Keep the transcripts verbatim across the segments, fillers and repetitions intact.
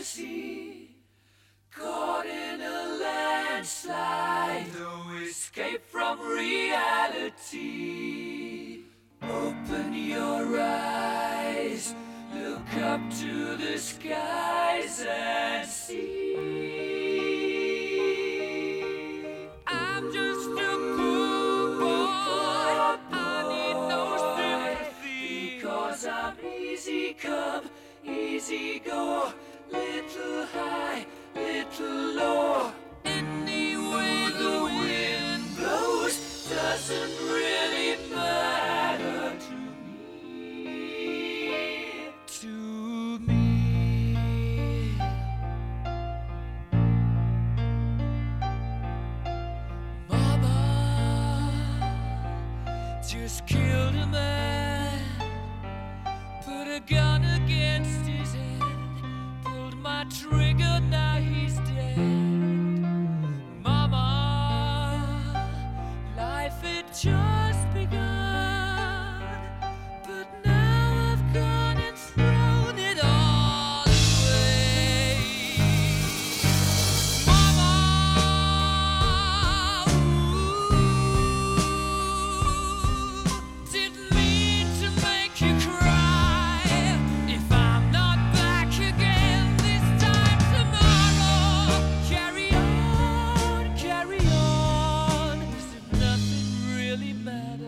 sea, caught in a landslide, no escape from reality. Open your eyes, look up to the skies and see. I'm just a poor boy, I need no sympathy, because I'm easy come, easy go, little high, little low. Any way the wind blows doesn't really matter to me, to me. Mama just killed a man, put a gun against his head, pulled my trigger, now he's dead. Mama, life had just begun, but now I've gone and thrown it all away. Mama, ooh, didn't mean to make you cry. If I'm not back again this time tomorrow, carry on, carry on, as if nothing really matters.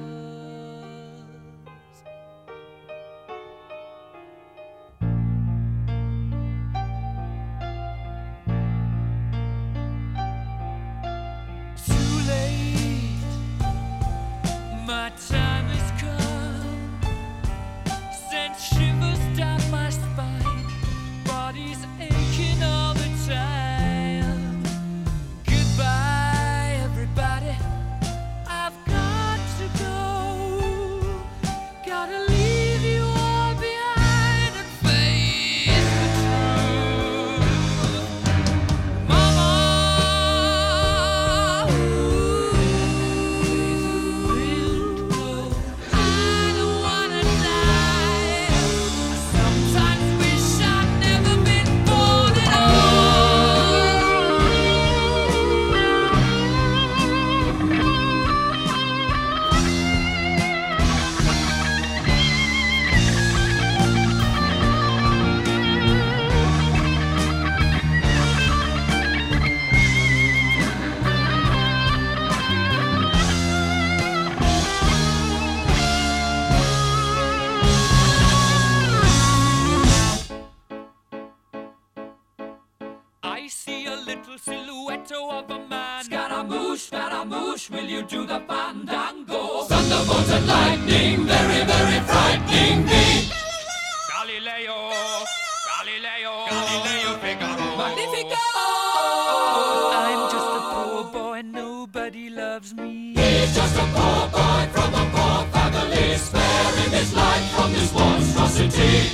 Too late, my time has come, sent shivers down my spine, body's aching all the time. Goodbye, everybody, I've got to go, gotta leave you all behind and face the truth. Mama, ooh, I don't wanna die. I sometimes wish I'd never been born at I see a little silhouette of a man. Scaramouche, Scaramouche, will you do the fandango? Thunderbolt and lightning, very, very frightening me. Galileo, Galileo, Galileo Figaro. Magnifico! I'm just a poor boy, nobody loves me. He's just a poor boy from a poor family, sparing his life from this monstrosity.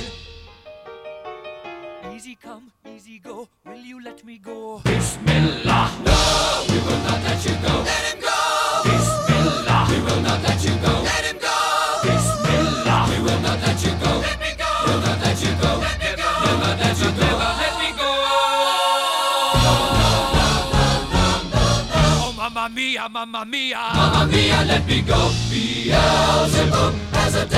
Easy come, easy go, will you let me go? Bismillah, no, we will not let you go. Let him go! Bismillah, we will not let you go. Let him go! Bismillah, we will not let you go. Let me go! We'll not let you go. Let me go! We'll not let you go. Never let me go! Oh, mamma mia, mamma mia! Mamma mia, let me go! Beelzebub has a